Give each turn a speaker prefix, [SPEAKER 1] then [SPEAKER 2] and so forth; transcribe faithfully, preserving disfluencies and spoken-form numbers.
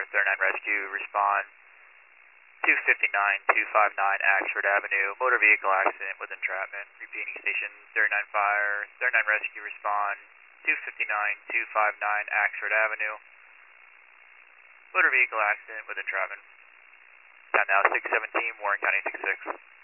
[SPEAKER 1] Fire, thirty-nine Rescue, respond two fifty-nine, two fifty-nine Axford Avenue, motor vehicle accident with entrapment. Repeating station thirty-nine Fire, thirty-nine Rescue, respond two fifty-nine, two fifty-nine Axford Avenue, motor vehicle accident with entrapment. Time now six seventeen, Warren County six six.